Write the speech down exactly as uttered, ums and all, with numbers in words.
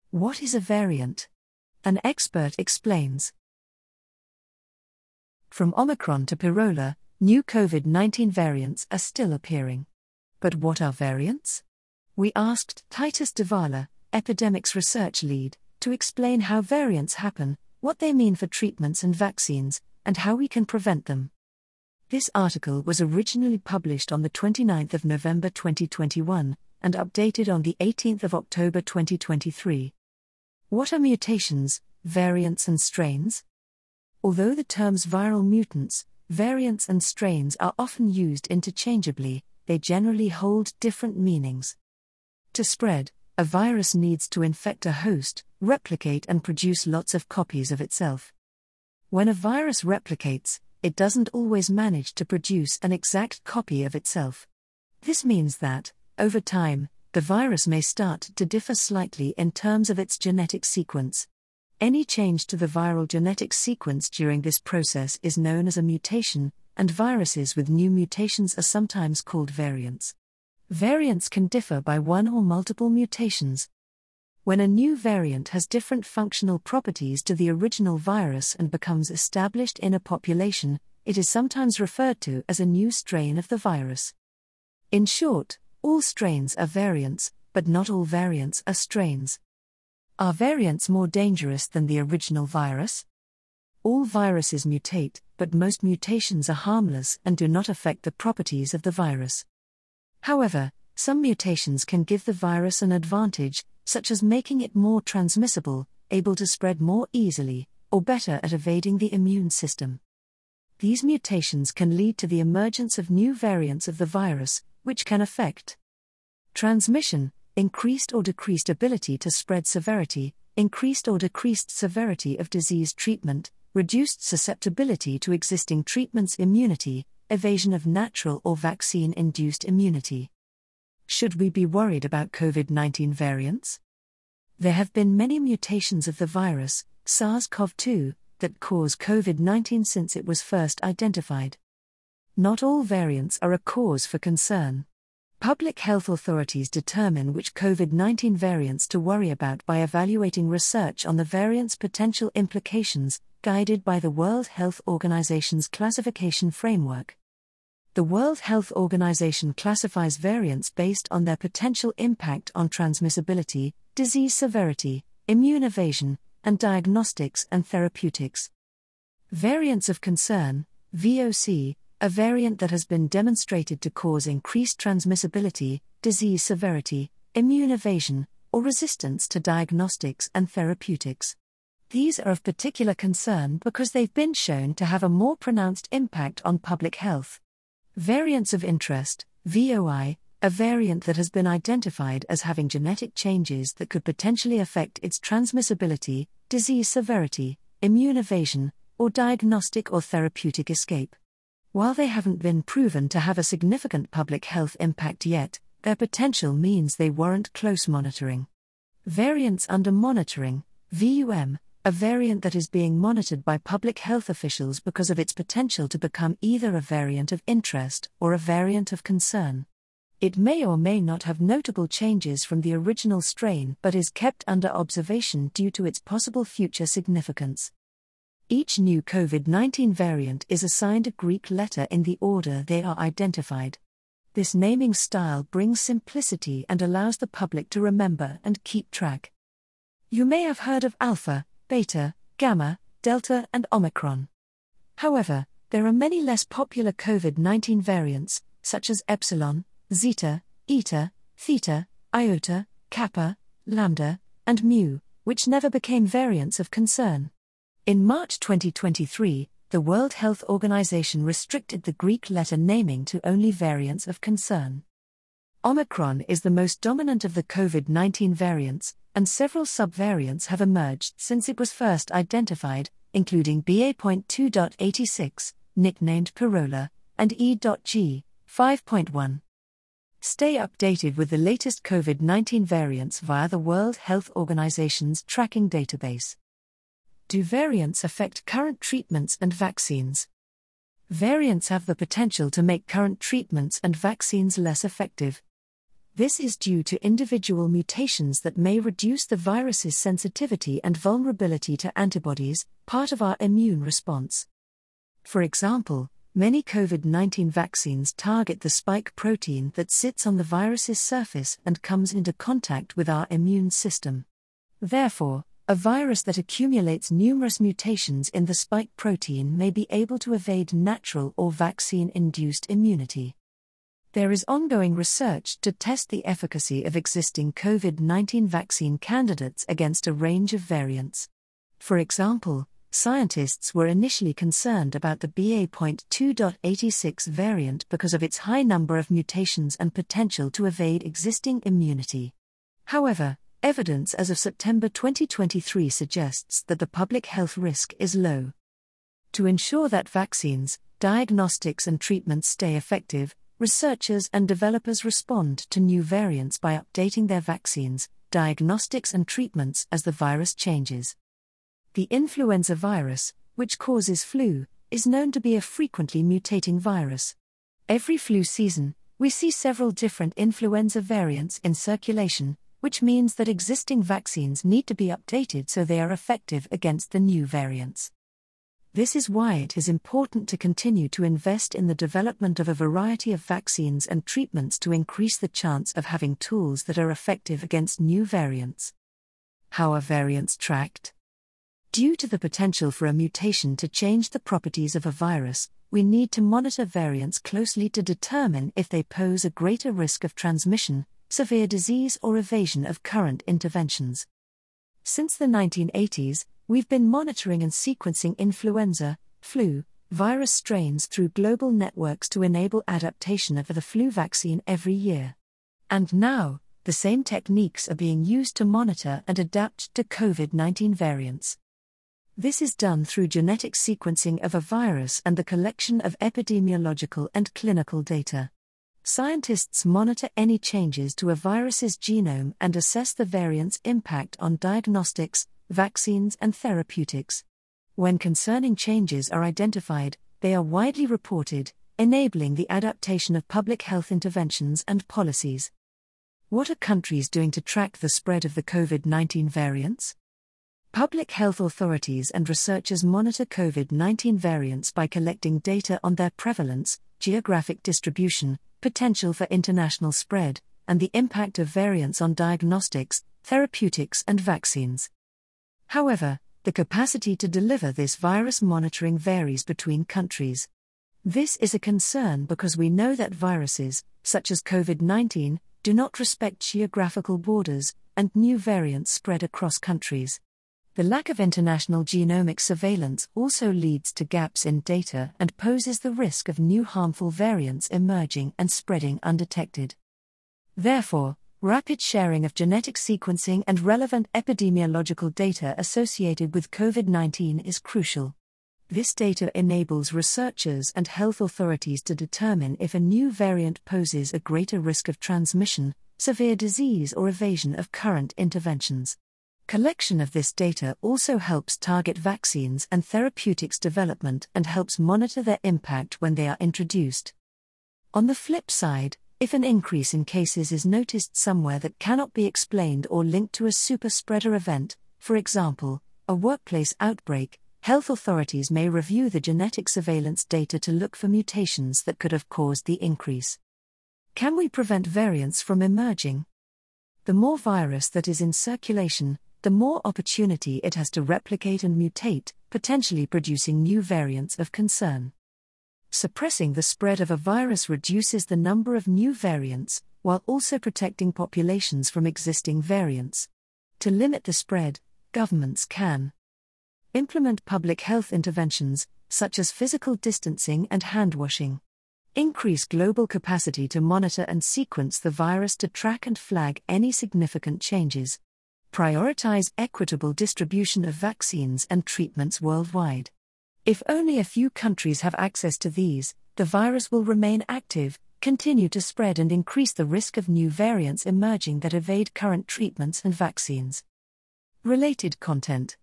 What is a variant? An expert explains. From Omicron to Pirola, new COVID nineteen variants are still appearing. But what are variants? We asked Titus Devala, epidemics research lead, to explain how variants happen, what they mean for treatments and vaccines, and how we can prevent them. This article was originally published on the twenty-ninth of November twenty twenty-one, and updated on the eighteenth of October twenty twenty-three. What are mutations, variants and strains? Although the terms viral mutants, variants and strains are often used interchangeably, they generally hold different meanings. To spread, a virus needs to infect a host, replicate and produce lots of copies of itself. When a virus replicates, it doesn't always manage to produce an exact copy of itself. This means that, over time, the virus may start to differ slightly in terms of its genetic sequence. Any change to the viral genetic sequence during this process is known as a mutation, and viruses with new mutations are sometimes called variants. Variants can differ by one or multiple mutations. When a new variant has different functional properties to the original virus and becomes established in a population, it is sometimes referred to as a new strain of the virus. In short, all strains are variants, but not all variants are strains. Are variants more dangerous than the original virus? All viruses mutate, but most mutations are harmless and do not affect the properties of the virus. However, some mutations can give the virus an advantage, such as making it more transmissible, able to spread more easily, or better at evading the immune system. These mutations can lead to the emergence of new variants of the virus, which can affect transmission, increased or decreased ability to spread severity, increased or decreased severity of disease treatment, reduced susceptibility to existing treatments, immunity, evasion of natural or vaccine-induced immunity. Should we be worried about COVID nineteen variants? There have been many mutations of the virus, SARS CoV two, that cause COVID nineteen since it was first identified. Not all variants are a cause for concern. Public health authorities determine which COVID nineteen variants to worry about by evaluating research on the variant's potential implications, guided by the World Health Organization's classification framework. The World Health Organization classifies variants based on their potential impact on transmissibility, disease severity, immune evasion, and diagnostics and therapeutics. Variants of concern, V O C, a variant that has been demonstrated to cause increased transmissibility, disease severity, immune evasion, or resistance to diagnostics and therapeutics. These are of particular concern because they've been shown to have a more pronounced impact on public health. Variants of interest, V O I, a variant that has been identified as having genetic changes that could potentially affect its transmissibility, disease severity, immune evasion, or diagnostic or therapeutic escape. While they haven't been proven to have a significant public health impact yet, their potential means they warrant close monitoring. Variants under monitoring, V U M, a variant that is being monitored by public health officials because of its potential to become either a variant of interest or a variant of concern. It may or may not have notable changes from the original strain but is kept under observation due to its possible future significance. Each new COVID nineteen variant is assigned a Greek letter in the order they are identified. This naming style brings simplicity and allows the public to remember and keep track. You may have heard of Alpha, Beta, Gamma, Delta, and Omicron. However, there are many less popular COVID nineteen variants, such as Epsilon, Zeta, Eta, Theta, Iota, Kappa, Lambda, and Mu, which never became variants of concern. In March twenty twenty-three, the World Health Organization restricted the Greek letter naming to only variants of concern. Omicron is the most dominant of the COVID nineteen variants, and several subvariants have emerged since it was first identified, including B A point two point eighty-six, nicknamed Pirola, and E G five point one. Stay updated with the latest COVID nineteen variants via the World Health Organization's tracking database. Do variants affect current treatments and vaccines? Variants have the potential to make current treatments and vaccines less effective. This is due to individual mutations that may reduce the virus's sensitivity and vulnerability to antibodies, part of our immune response. For example, many COVID nineteen vaccines target the spike protein that sits on the virus's surface and comes into contact with our immune system. Therefore, a virus that accumulates numerous mutations in the spike protein may be able to evade natural or vaccine-induced immunity. There is ongoing research to test the efficacy of existing COVID nineteen vaccine candidates against a range of variants. For example, scientists were initially concerned about the B A point two point eighty-six variant because of its high number of mutations and potential to evade existing immunity. However, evidence as of September twenty twenty-three suggests that the public health risk is low. To ensure that vaccines, diagnostics and treatments stay effective, researchers and developers respond to new variants by updating their vaccines, diagnostics and treatments as the virus changes. The influenza virus, which causes flu, is known to be a frequently mutating virus. Every flu season, we see several different influenza variants in circulation, which means that existing vaccines need to be updated so they are effective against the new variants. This is why it is important to continue to invest in the development of a variety of vaccines and treatments to increase the chance of having tools that are effective against new variants. How are variants tracked? Due to the potential for a mutation to change the properties of a virus, we need to monitor variants closely to determine if they pose a greater risk of transmission, severe disease, or evasion of current interventions. Since the nineteen eighties, we've been monitoring and sequencing influenza, flu, virus strains through global networks to enable adaptation of the flu vaccine every year. And now, the same techniques are being used to monitor and adapt to COVID nineteen variants. This is done through genetic sequencing of a virus and the collection of epidemiological and clinical data. Scientists monitor any changes to a virus's genome and assess the variant's impact on diagnostics, vaccines, and therapeutics. When concerning changes are identified, they are widely reported, enabling the adaptation of public health interventions and policies. What are countries doing to track the spread of the COVID nineteen variants? Public health authorities and researchers monitor COVID nineteen variants by collecting data on their prevalence, geographic distribution, potential for international spread, and the impact of variants on diagnostics, therapeutics, and vaccines. However, the capacity to deliver this virus monitoring varies between countries. This is a concern because we know that viruses, such as COVID nineteen, do not respect geographical borders, and new variants spread across countries. The lack of international genomic surveillance also leads to gaps in data and poses the risk of new harmful variants emerging and spreading undetected. Therefore, rapid sharing of genetic sequencing and relevant epidemiological data associated with COVID nineteen is crucial. This data enables researchers and health authorities to determine if a new variant poses a greater risk of transmission, severe disease, or evasion of current interventions. Collection of this data also helps target vaccines and therapeutics development and helps monitor their impact when they are introduced. On the flip side, if an increase in cases is noticed somewhere that cannot be explained or linked to a super-spreader event, for example, a workplace outbreak, health authorities may review the genetic surveillance data to look for mutations that could have caused the increase. Can we prevent variants from emerging? The more virus that is in circulation, the more opportunity it has to replicate and mutate, potentially producing new variants of concern. Suppressing the spread of a virus reduces the number of new variants, while also protecting populations from existing variants. To limit the spread, governments can implement public health interventions, such as physical distancing and hand-washing. Increase global capacity to monitor and sequence the virus to track and flag any significant changes. Prioritize equitable distribution of vaccines and treatments worldwide. If only a few countries have access to these, the virus will remain active, continue to spread, and increase the risk of new variants emerging that evade current treatments and vaccines. Related content.